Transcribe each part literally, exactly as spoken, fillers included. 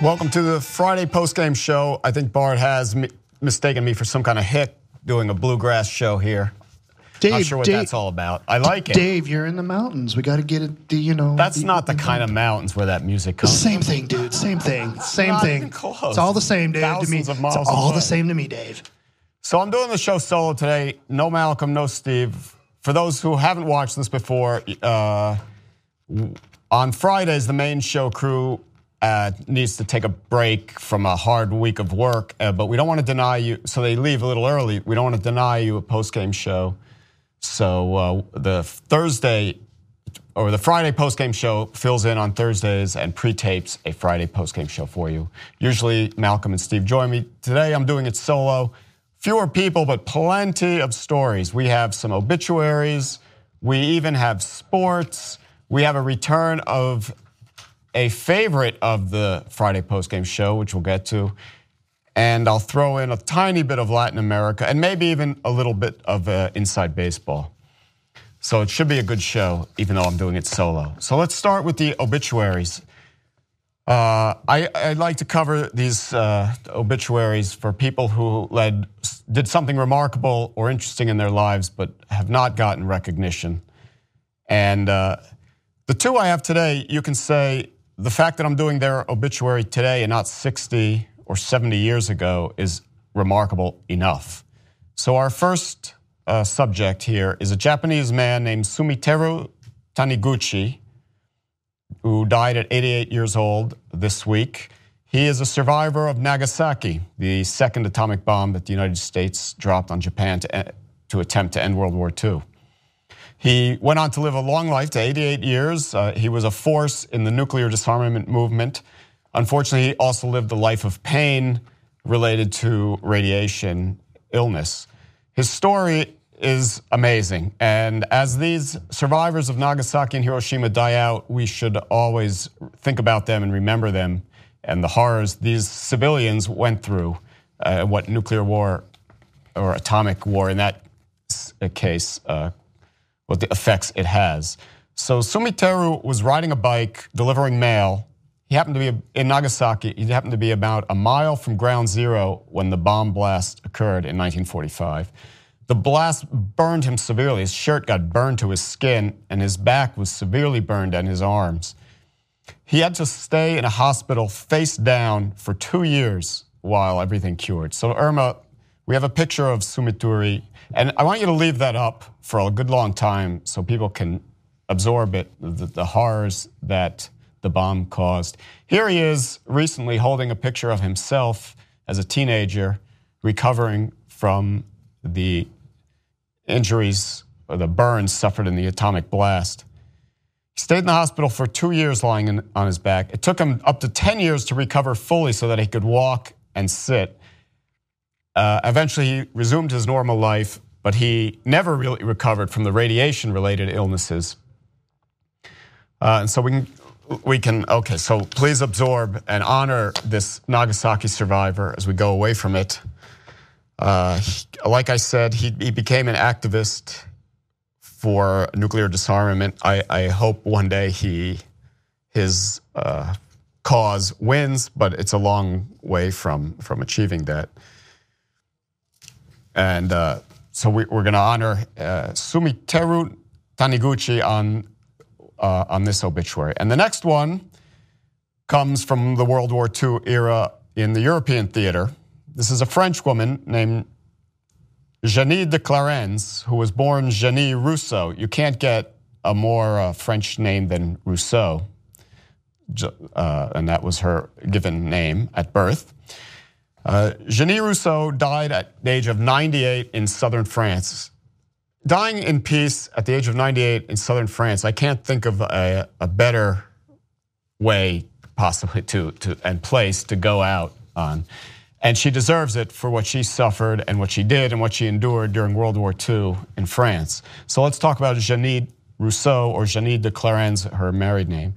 Welcome to the Friday post-game show. I think Bart has mi- mistaken me for some kind of hick doing a bluegrass show here. Dave, not sure what Dave, that's all about. I like it. Dave, you're in the mountains. We got to get it, you know. That's the, not the the kind of mountains where that music comes Same from. thing, dude. Same thing. Same Not thing. even close. It's all the same, Dave. Thousands to me, of miles it's all away. the same to me, Dave. So I'm doing the show solo today. No Malcolm, no Steve. For those who haven't watched this before, uh, on Fridays, the main show crew uh, needs to take a break from a hard week of work, uh, but we don't want to deny you, so they leave a little early. We don't want to deny you a post-game show. So uh, the Thursday, or the Friday post-game show fills in on Thursdays and pre-tapes a Friday post-game show for you. Usually Malcolm and Steve join me. Today I'm doing it solo. Fewer people, but plenty of stories. We have some obituaries. We even have sports. We have a return of a favorite of the Friday postgame show, which we'll get to. And I'll throw in a tiny bit of Latin America and maybe even a little bit of uh, inside baseball. So it should be a good show, even though I'm doing it solo. So let's start with the obituaries. Uh, I, I'd like to cover these uh, obituaries for people who led, did something remarkable or interesting in their lives, but have not gotten recognition. And uh, the two I have today, you can say the fact that I'm doing their obituary today and not sixty or seventy years ago is remarkable enough. So our first uh, subject here is a Japanese man named Sumiteru Taniguchi, who died at eighty-eight years old this week. He is a survivor of Nagasaki, the second atomic bomb that the United States dropped on Japan to, to attempt to end World War Two. He went on to live a long life to eighty-eight years. Uh, he was a force in the nuclear disarmament movement. Unfortunately, he also lived a life of pain related to radiation illness. His story is amazing. And as these survivors of Nagasaki and Hiroshima die out, we should always think about them and remember them and the horrors these civilians went through, uh, what nuclear war or atomic war in that case, uh, what the effects it has. So Sumiteru was riding a bike, delivering mail. He happened to be in Nagasaki. He happened to be about a mile from ground zero when the bomb blast occurred in nineteen forty-five. The blast burned him severely. His shirt got burned to his skin, and his back was severely burned and his arms. He had to stay in a hospital face down for two years while everything cured. So, Irma, we have a picture of Sumituri, and I want you to leave that up for a good long time so people can absorb it, the, the horrors that the bomb caused. Here he is recently holding a picture of himself as a teenager recovering from the injuries or the burns suffered in the atomic blast. He stayed in the hospital for two years lying in, on his back. It took him up to ten years to recover fully so that he could walk and sit. Uh, eventually, he resumed his normal life, but he never really recovered from the radiation-related illnesses. Uh, and so we can, we can, okay, so please absorb and honor this Nagasaki survivor as we go away from it. Uh, he, like I said, he, he became an activist for nuclear disarmament. I, I hope one day he his uh, cause wins, but it's a long way from, from achieving that. And uh, so we, we're going to honor uh, Sumiteru Taniguchi on, uh, on this obituary. And the next one comes from the World War Two era in the European theater. This is a French woman named Jeannie de Clarens, who was born Jeannie Rousseau. You can't get a more uh, French name than Rousseau, uh, and that was her given name at birth. Uh, Jeannie Rousseau died at the age of ninety-eight in southern France. Dying in peace at the age of ninety-eight in southern France, I can't think of a, a better way possibly to, to and place to go out on. And she deserves it for what she suffered and what she did and what she endured during World War Two in France. So let's talk about Jeannie Rousseau, or Jeannie de Clarens, her married name.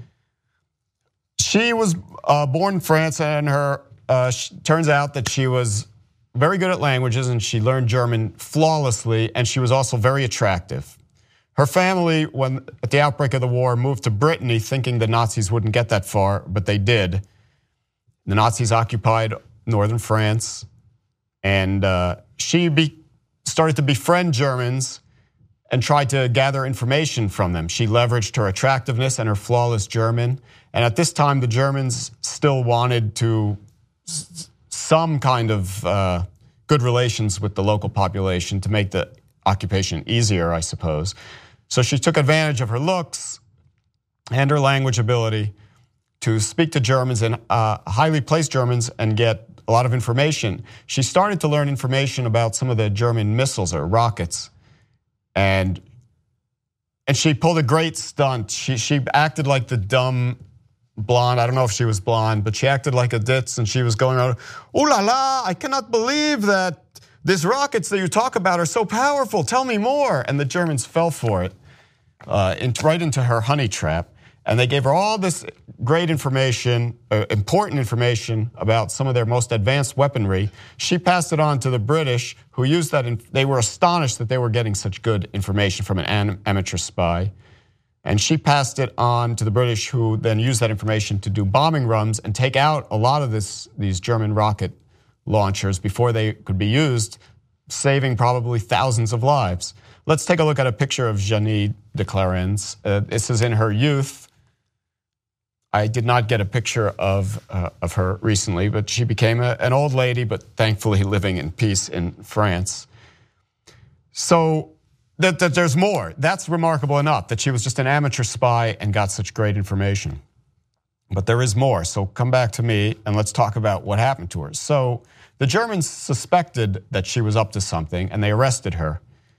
She was uh, born in France, and her uh, turns out that she was very good at languages, and she learned German flawlessly, and she was also very attractive. Her family, when at the outbreak of the war, moved to Brittany thinking the Nazis wouldn't get that far, but they did. The Nazis occupied northern France, and uh, she be, started to befriend Germans and tried to gather information from them. She leveraged her attractiveness and her flawless German. And at this time, the Germans still wanted to s- some kind of uh, good relations with the local population to make the occupation easier, I suppose. So she took advantage of her looks and her language ability to speak to Germans and uh, highly placed Germans and get a lot of information. She started to learn information about some of the German missiles or rockets. And and she pulled a great stunt. She she acted like the dumb blonde. I don't know if she was blonde, but she acted like a ditz, and she was going around, "Ooh la la, I cannot believe that these rockets that you talk about are so powerful. Tell me more." And the Germans fell for it, uh, into, right into her honey trap. And they gave her all this great information, uh, important information about some of their most advanced weaponry. She passed it on to the British, who used that. In, they were astonished that they were getting such good information from an am, amateur spy. And she passed it on to the British, who then used that information to do bombing runs and take out a lot of this, these German rocket launchers before they could be used, saving probably thousands of lives. Let's take a look at a picture of Jeannie de Clarens. Uh, this is in her youth. I did not get a picture of uh, of her recently, but she became a, an old lady, but thankfully living in peace in France. So that, that there's more. That's remarkable enough, that she was just an amateur spy and got such great information. But there is more, so come back to me and let's talk about what happened to her. So the Germans suspected that she was up to something, and they arrested her.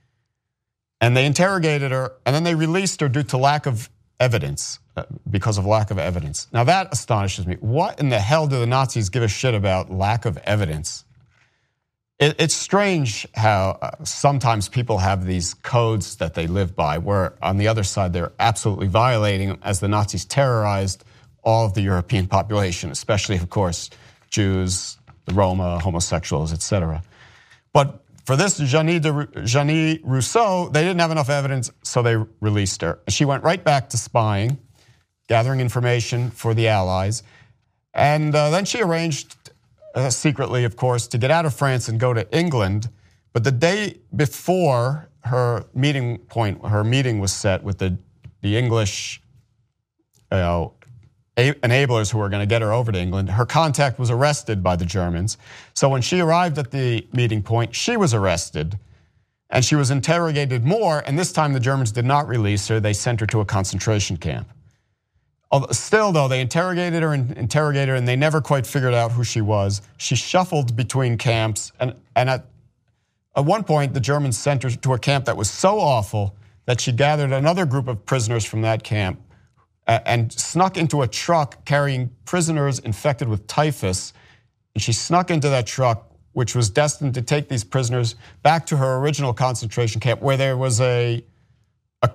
And they interrogated her, and then they released her due to lack of evidence, uh, because of lack of evidence. Now that astonishes me. What in the hell do the Nazis give a shit about lack of evidence? It, it's strange how uh, sometimes people have these codes that they live by, where on the other side they're absolutely violating them, as the Nazis terrorized all of the European population, especially, of course, Jews, the Roma, homosexuals, et cetera. But for this, Jeannie, de, Jeannie Rousseau, they didn't have enough evidence, so they released her. She went right back to spying, gathering information for the Allies. And uh, then she arranged, uh, secretly, of course, to get out of France and go to England. But the day before her meeting point, her meeting was set with the, the English you know, enablers who were going to get her over to England, her contact was arrested by the Germans. So when she arrived at the meeting point, she was arrested and she was interrogated more. And this time the Germans did not release her. They sent her to a concentration camp. Still, though, they interrogated her and interrogated her, and they never quite figured out who she was. She shuffled between camps. And, and at, at one point, the Germans sent her to a camp that was so awful that she gathered another group of prisoners from that camp and snuck into a truck carrying prisoners infected with typhus. And she snuck into that truck, which was destined to take these prisoners back to her original concentration camp, where there was a, a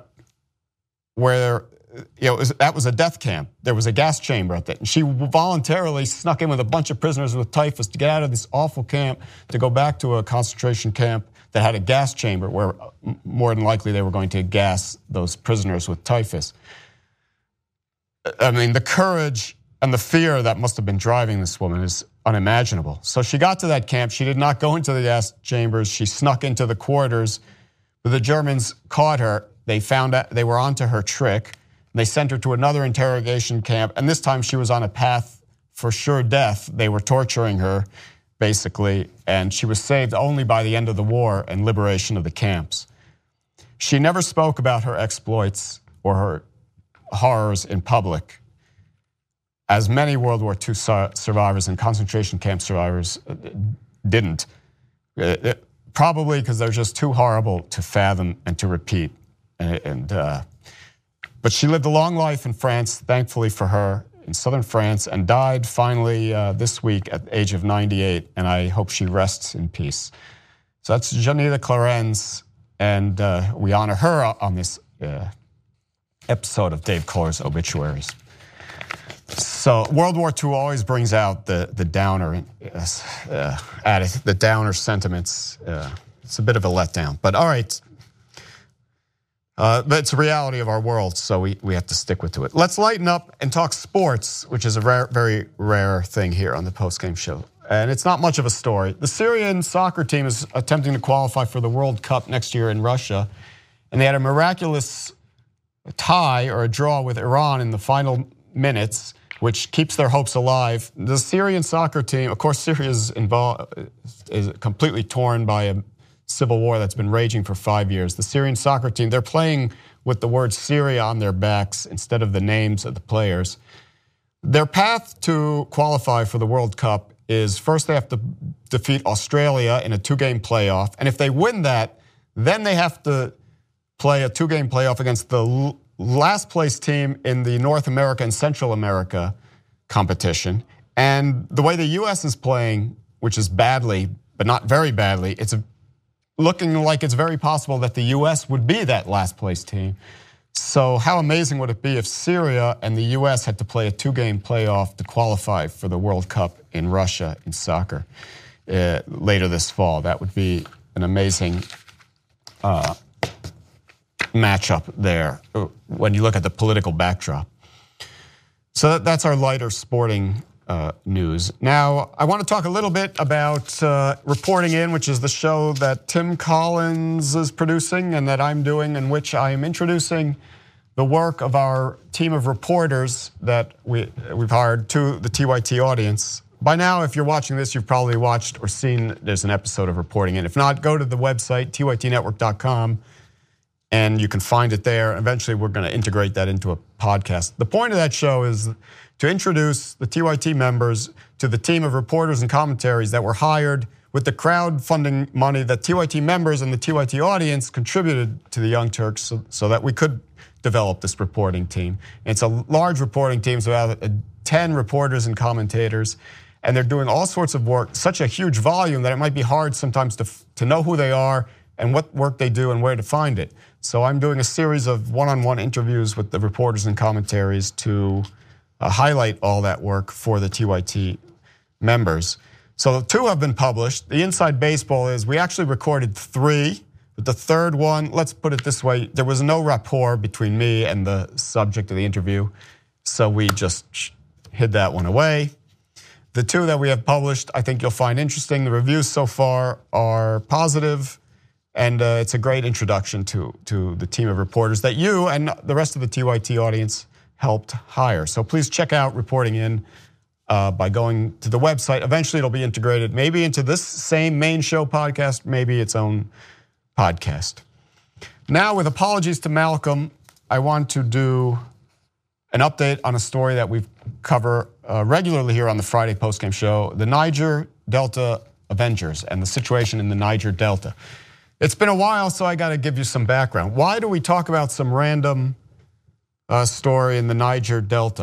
where you know it was, that was a death camp. There was a gas chamber at that. And she voluntarily snuck in with a bunch of prisoners with typhus to get out of this awful camp to go back to a concentration camp that had a gas chamber, where more than likely they were going to gas those prisoners with typhus. I mean, the courage and the fear that must have been driving this woman is unimaginable. So she got to that camp. She did not go into the gas chambers. She snuck into the quarters. But the Germans caught her. They found out they were onto her trick. They sent her to another interrogation camp. And this time she was on a path for sure death. They were torturing her, basically. And she was saved only by the end of the war and liberation of the camps. She never spoke about her exploits or her horrors in public, as many World War Two survivors and concentration camp survivors didn't. Probably because they're just too horrible to fathom and to repeat. And uh, but she lived a long life in France, thankfully for her, in southern France, and died finally uh, this week at the age of ninety-eight. And I hope she rests in peace. So that's Jeannie de Clarens, and uh, we honor her on this Uh, episode of Dave Kohler's Obituaries. So World War Two always brings out the the downer uh, attitude, the downer sentiments. Uh, it's a bit of a letdown, but all right. Uh, but it's a reality of our world, so we, we have to stick with to it. Let's lighten up and talk sports, which is a rare, very rare thing here on the postgame show. And it's not much of a story. The Syrian soccer team is attempting to qualify for the World Cup next year in Russia, and they had a miraculous tie or a draw with Iran in the final minutes, which keeps their hopes alive. The Syrian soccer team, of course, Syria is involved, is completely torn by a civil war that's been raging for five years. The Syrian soccer team, they're playing with the word Syria on their backs instead of the names of the players. Their path to qualify for the World Cup is first they have to defeat Australia in a two-game playoff. And if they win that, then they have to play a two-game playoff against the last place team in the North America and Central America competition. And the way the U S is playing, which is badly, but not very badly, it's a looking like it's very possible that the U S would be that last place team. So how amazing would it be if Syria and the U S had to play a two-game playoff to qualify for the World Cup in Russia in soccer uh, later this fall? That would be an amazing uh, matchup there when you look at the political backdrop. So that, that's our lighter sporting Uh, news. Now, I want to talk a little bit about uh, Reporting In, which is the show that Tim Collins is producing and that I'm doing, in which I am introducing the work of our team of reporters that we, we've hired to the T Y T audience. By now, if you're watching this, you've probably watched or seen there's an episode of Reporting In. If not, go to the website, T Y T network dot com, and you can find it there. Eventually, we're going to integrate that into a podcast. The point of that show is to introduce the T Y T members to the team of reporters and commentaries that were hired with the crowdfunding money that T Y T members and the T Y T audience contributed to the Young Turks so, so that we could develop this reporting team. It's a large reporting team, so about ten reporters and commentators, and they're doing all sorts of work, such a huge volume that it might be hard sometimes to, to know who they are and what work they do and where to find it. So I'm doing a series of one-on-one interviews with the reporters and commentaries to Uh, highlight all that work for the T Y T members. So two have been published. The Inside Baseball is, we actually recorded three, but the third one, let's put it this way, there was no rapport between me and the subject of the interview, so we just hid that one away. The two that we have published, I think you'll find interesting. The reviews so far are positive, and uh, it's a great introduction to, to the team of reporters that you and the rest of the T Y T audience helped hire. So please check out Reporting In uh, by going to the website. Eventually it'll be integrated maybe into this same main show podcast, maybe its own podcast. Now, with apologies to Malcolm, I want to do an update on a story that we cover uh, regularly here on the Friday postgame show, the Niger Delta Avengers and the situation in the Niger Delta. It's been a while, so I got to give you some background. Why do we talk about some random Uh, story in the Niger Delta?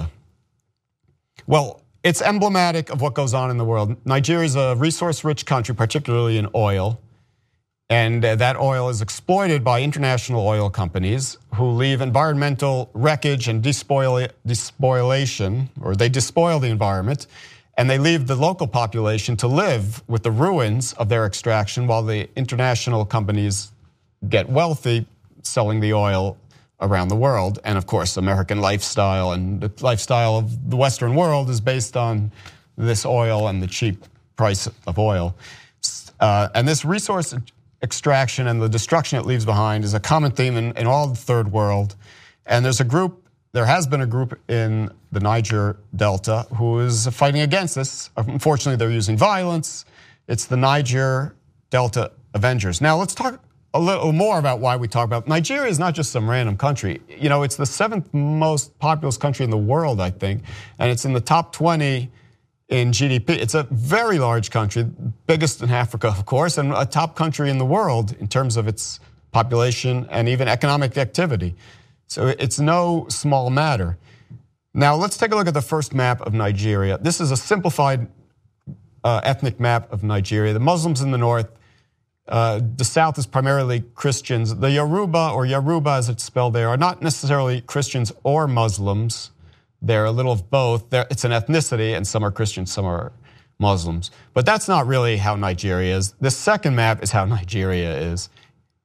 Well, it's emblematic of what goes on in the world. Nigeria is a resource-rich country, particularly in oil, and uh, that oil is exploited by international oil companies who leave environmental wreckage and despoil despoilation, or they despoil the environment, and they leave the local population to live with the ruins of their extraction while the international companies get wealthy selling the oil around the world. And of course, American lifestyle and the lifestyle of the Western world is based on this oil and the cheap price of oil. Uh, and this resource extraction and the destruction it leaves behind is a common theme in, in all the third world. And there's a group, there has been a group in the Niger Delta who is fighting against this. Unfortunately, they're using violence. It's the Niger Delta Avengers. Now, let's talk a little more about why we talk about Nigeria. Is not just some random country. You know, it's the seventh most populous country in the world, I think, and it's in the top twenty in G D P. It's a very large country, biggest in Africa, of course, and a top country in the world in terms of its population and even economic activity. So it's no small matter. Now, let's take a look at the first map of Nigeria. This is a simplified uh, ethnic map of Nigeria. The Muslims in the north. Uh, the south is primarily Christians. The Yoruba, or Yoruba as it's spelled there, are not necessarily Christians or Muslims. They're a little of both. They're, it's an ethnicity, and some are Christians, some are Muslims. But that's not really how Nigeria is. The second map is how Nigeria is.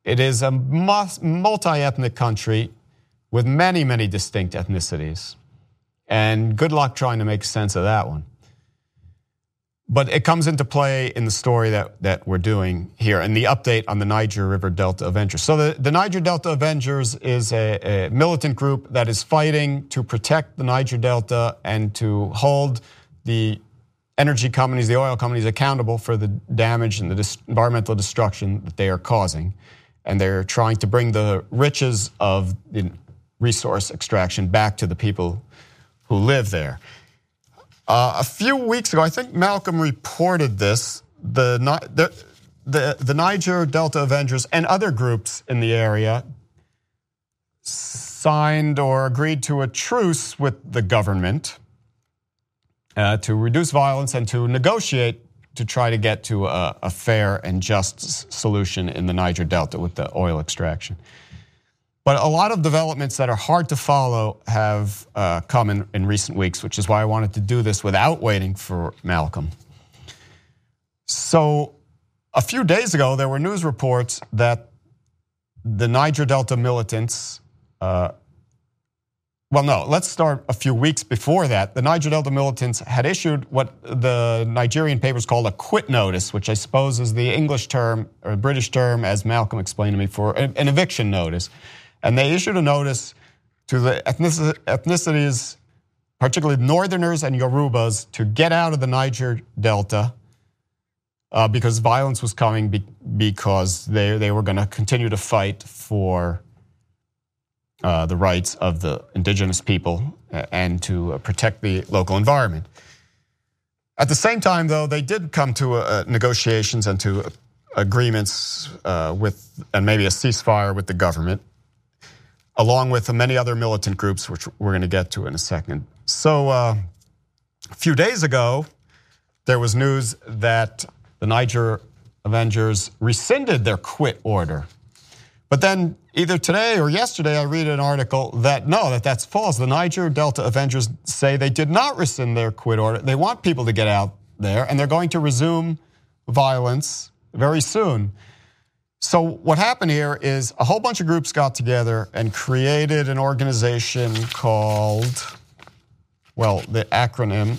It is a multi-ethnic country with many, many distinct ethnicities. And good luck trying to make sense of that one. But it comes into play in the story that, that we're doing here and the update on the Niger River Delta Avengers. So the, the Niger Delta Avengers is a, a militant group that is fighting to protect the Niger Delta and to hold the energy companies, the oil companies, accountable for the damage and the dis- environmental destruction that they are causing. And they're trying to bring the riches of the resource extraction back to the people who live there. Uh, a few weeks ago, I think Malcolm reported this, the, the, the, the Niger Delta Avengers and other groups in the area signed or agreed to a truce with the government uh, to reduce violence and to negotiate to try to get to a, a fair and just solution in the Niger Delta with the oil extraction. But a lot of developments that are hard to follow have uh, come in, in recent weeks, which is why I wanted to do this without waiting for Malcolm. So a few days ago, there were news reports that the Niger Delta militants, uh, well, no, let's start a few weeks before that. The Niger Delta militants had issued what the Nigerian papers called a quit notice, which I suppose is the English term or British term, as Malcolm explained to me, for an eviction notice. And they issued a notice to the ethnicities, particularly Northerners and Yorubas, to get out of the Niger Delta uh, because violence was coming be- because they, they were going to continue to fight for uh, the rights of the indigenous people and to uh, protect the local environment. At the same time, though, they did come to uh, negotiations and to agreements uh, with, and maybe a ceasefire with the government, along with many other militant groups, which we're going to get to in a second. So uh, a few days ago, there was news that the Niger Avengers rescinded their quit order. But then either today or yesterday, I read an article that, no, that that's false. The Niger Delta Avengers say they did not rescind their quit order. They want people to get out there, and they're going to resume violence very soon. So what happened here is a whole bunch of groups got together and created an organization called, well, the acronym,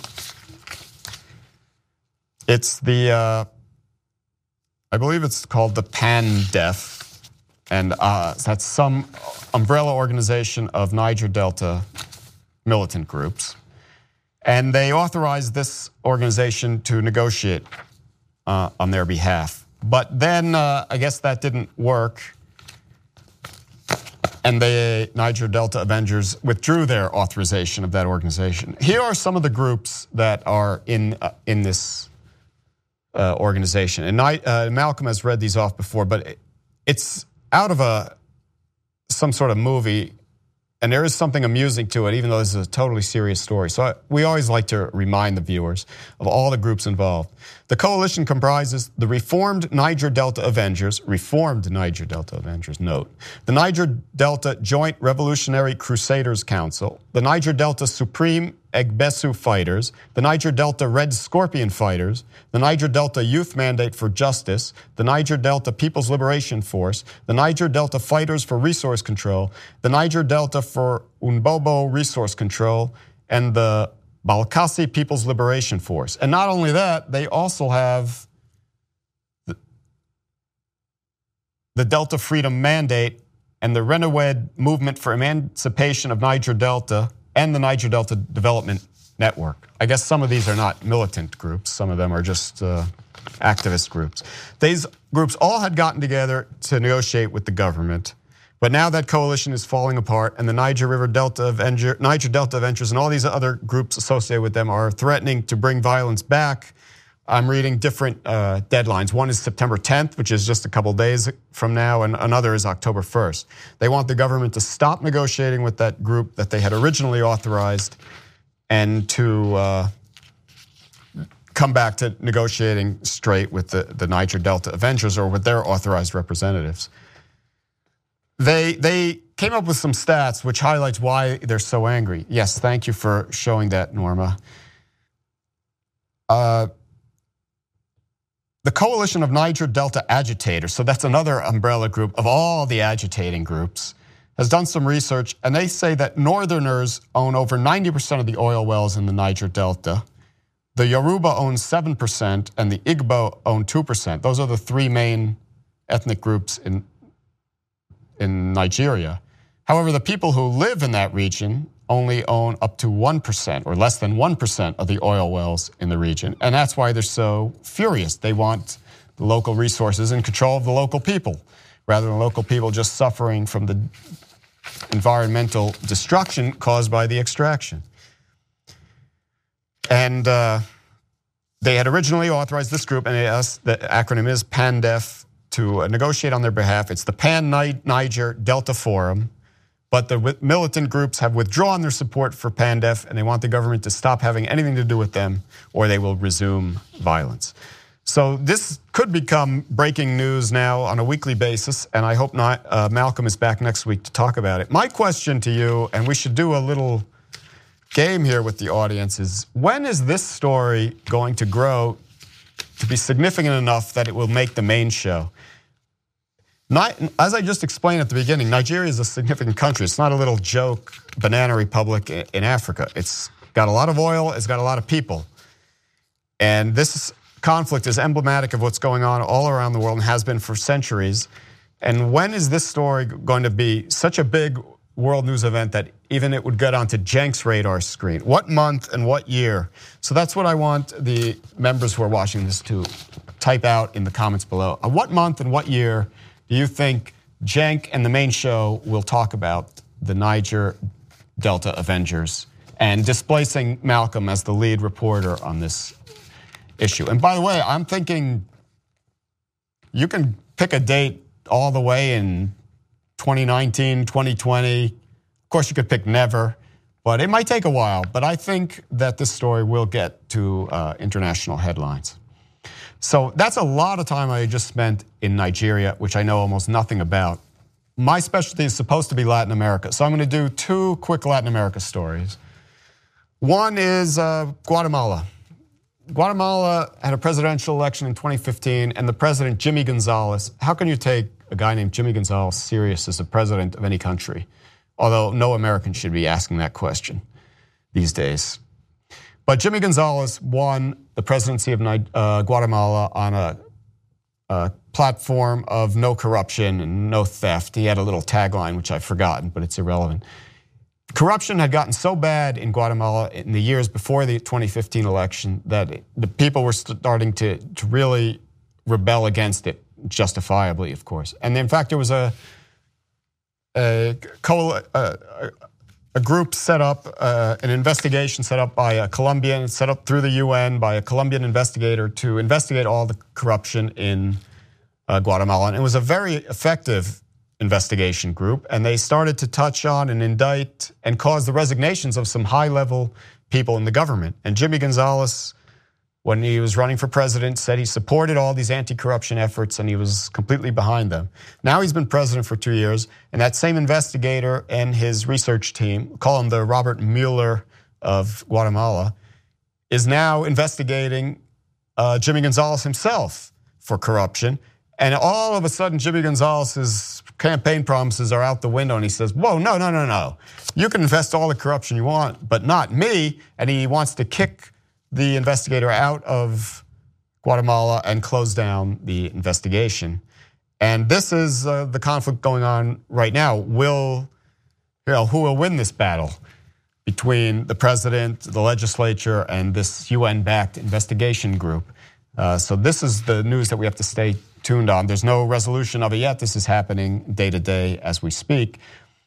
it's the, uh, I believe it's called the PANDEF, and uh, that's some umbrella organization of Niger Delta militant groups. And they authorized this organization to negotiate uh, on their behalf. But then uh, I guess that didn't work, and the Niger Delta Avengers withdrew their authorization of that organization. Here are some of the groups that are in uh, in this uh, organization, and I, uh, Malcolm has read these off before, but it's out of a some sort of movie, and there is something amusing to it, even though this is a totally serious story. So I, we always like to remind the viewers of all the groups involved. The coalition comprises the Reformed Niger Delta Avengers, Reformed Niger Delta Avengers, note, the Niger Delta Joint Revolutionary Crusaders Council, the Niger Delta Supreme Egbesu Fighters, the Niger Delta Red Scorpion Fighters, the Niger Delta Youth Mandate for Justice, the Niger Delta People's Liberation Force, the Niger Delta Fighters for Resource Control, the Niger Delta for Unbobo Resource Control, and the Balkasi People's Liberation Force. And not only that, they also have the, the Delta Freedom Mandate and the Renawed Movement for Emancipation of Niger Delta and the Niger Delta Development Network. I guess some of these are not militant groups. Some of them are just uh, activist groups. These groups all had gotten together to negotiate with the government. But now that coalition is falling apart, and the Niger River Delta Avenger, Niger Delta Avengers and all these other groups associated with them are threatening to bring violence back. I'm reading different uh, deadlines. One is September tenth, which is just a couple days from now, and another is October first. They want the government to stop negotiating with that group that they had originally authorized and to uh, come back to negotiating straight with the, the Niger Delta Avengers or with their authorized representatives. They they came up with some stats which highlights why they're so angry. Yes, thank you for showing that, Norma. Uh, the Coalition of Niger Delta Agitators, so that's another umbrella group of all the agitating groups, has done some research, and they say that Northerners own over ninety percent of the oil wells in the Niger Delta. The Yoruba own seven percent, and the Igbo own two percent. Those are the three main ethnic groups in, in Nigeria. However, the people who live in that region only own up to one percent or less than one percent of the oil wells in the region. And that's why they're so furious. They want the local resources in control of the local people, rather than local people just suffering from the environmental destruction caused by the extraction. And uh, they had originally authorized this group, and the acronym is PANDEF, to uh, negotiate on their behalf. It's the Pan-Niger Delta Forum. But the militant groups have withdrawn their support for PANDEF, and they want the government to stop having anything to do with them, or they will resume violence. So this could become breaking news now on a weekly basis, and I hope not. Uh, Malcolm is back next week to talk about it. My question to you, and we should do a little game here with the audience, is when is this story going to grow to be significant enough that it will make the main show? Not, as I just explained at the beginning, Nigeria is a significant country. It's not a little joke banana republic in Africa. It's got a lot of oil, it's got a lot of people. And this conflict is emblematic of what's going on all around the world and has been for centuries. And when is this story going to be such a big world news event that even it would get onto Cenk's radar screen? What month and what year? So that's what I want the members who are watching this to type out in the comments below. Uh, what month and what year do you think Cenk and the main show will talk about the Niger Delta Avengers and displacing Malcolm as the lead reporter on this issue? And by the way, I'm thinking you can pick a date all the way in twenty nineteen, twenty twenty. Of course, you could pick never, but it might take a while. But I think that this story will get to uh, international headlines. So that's a lot of time I just spent in Nigeria, which I know almost nothing about. My specialty is supposed to be Latin America, so I'm going to do two quick Latin America stories. One is uh, Guatemala. Guatemala had a presidential election in twenty fifteen, and the president, Jimmy Gonzalez. How can you take a guy named Jimmy Gonzalez serious as a president of any country? Although no American should be asking that question these days. But Jimmy Gonzalez won the presidency of uh, Guatemala on a, a platform of no corruption and no theft. He had a little tagline, which I've forgotten, but it's irrelevant. Corruption had gotten so bad in Guatemala in the years before the twenty fifteen election that the people were starting to, to really rebel against it, justifiably, of course. And in fact, there was a, a, a, a group set up, uh, an investigation set up by a Colombian, set up through the U N by a Colombian investigator to investigate all the corruption in uh, Guatemala. And it was a very effective investigation group, and they started to touch on and indict and cause the resignations of some high-level people in the government. And Jimmy Gonzalez, when he was running for president, said he supported all these anti-corruption efforts and he was completely behind them. Now he's been president for two years, and that same investigator and his research team, call him the Robert Mueller of Guatemala, is now investigating uh, Jimmy Gonzalez himself for corruption. And all of a sudden, Jimmy Gonzalez's campaign promises are out the window, and he says, whoa, no, no, no, no. You can invest all the corruption you want, but not me. And he wants to kick the investigator out of Guatemala and close down the investigation. And this is uh, the conflict going on right now. Will, you know, who will win this battle between the president, the legislature, and this U N-backed investigation group? Uh, so this is the news that we have to stay tuned on. There's no resolution of it yet. This is happening day to day as we speak.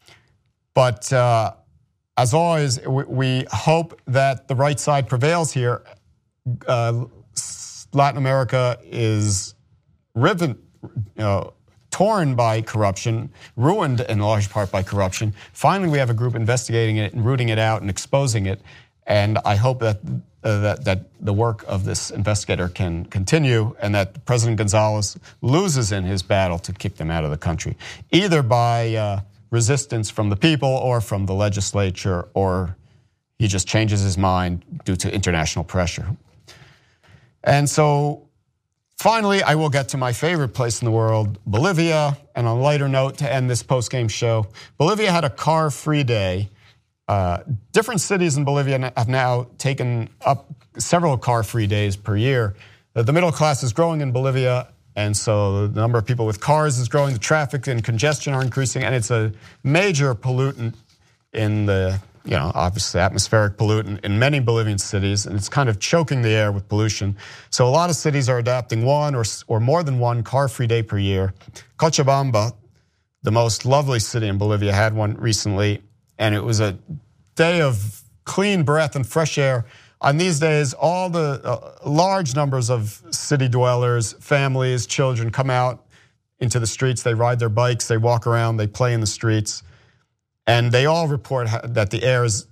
But uh, as always, we, we hope that the right side prevails here. Uh, Latin America is riven, you know, torn by corruption, ruined in large part by corruption. Finally, we have a group investigating it and rooting it out and exposing it. And I hope that uh, that, that the work of this investigator can continue, and that President Gonzalez loses in his battle to kick them out of the country, either by uh, resistance from the people or from the legislature, or he just changes his mind due to international pressure. And so Finally, I will get to my favorite place in the world, Bolivia. And on a lighter note to end this post-game show, Bolivia had a car-free day. Uh, different cities in Bolivia have now taken up several car-free days per year. Uh, the middle class is growing in Bolivia, and so the number of people with cars is growing, the traffic and congestion are increasing, and it's a major pollutant in the, you know, obviously atmospheric pollutant in many Bolivian cities, and it's kind of choking the air with pollution. So a lot of cities are adopting one or, or more than one car-free day per year. Cochabamba, the most lovely city in Bolivia, had one recently, and it was a day of clean breath and fresh air. On these days, all the uh, large numbers of city dwellers, families, children come out into the streets. They ride their bikes, they walk around, they play in the streets. And they all report that the air is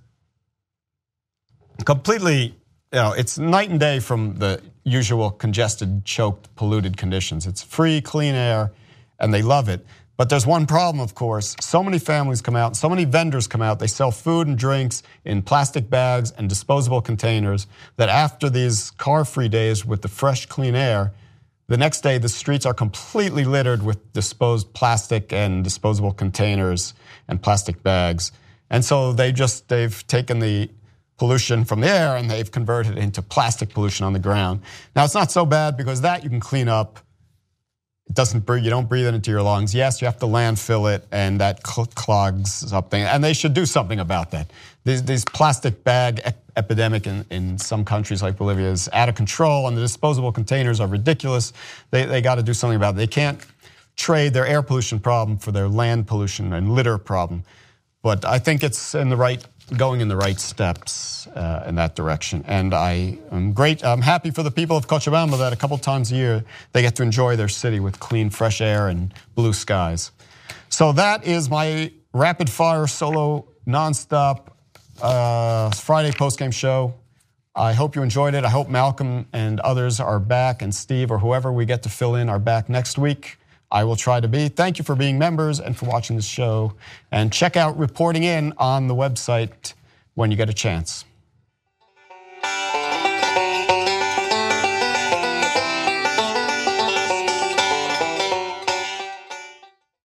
completely, you know, it's night and day from the usual congested, choked, polluted conditions. It's free, clean air, and they love it. But there's one problem, of course. So many families come out, so many vendors come out. They sell food and drinks in plastic bags and disposable containers that after these car-free days with the fresh, clean air, the next day the streets are completely littered with disposed plastic and disposable containers and plastic bags. And so they just, they've taken the pollution from the air and they've converted it into plastic pollution on the ground. Now it's not so bad because that you can clean up. It doesn't breathe, you don't breathe it into your lungs. Yes, you have to landfill it and that clogs something. And they should do something about that. These, these plastic bag ep epidemic in, in some countries like Bolivia is out of control and the disposable containers are ridiculous. They, they got to do something about it. They can't trade their air pollution problem for their land pollution and litter problem. But I think it's in the right, going in the right steps uh, in that direction. And I am great, I'm happy for the people of Cochabamba that a couple times a year they get to enjoy their city with clean, fresh air and blue skies. So that is my rapid fire solo nonstop uh, Friday postgame show. I hope you enjoyed it. I hope Malcolm and others are back, and Steve or whoever we get to fill in are back next week. I will try to be. Thank you for being members and for watching this show. And check out Reporting In on the website when you get a chance.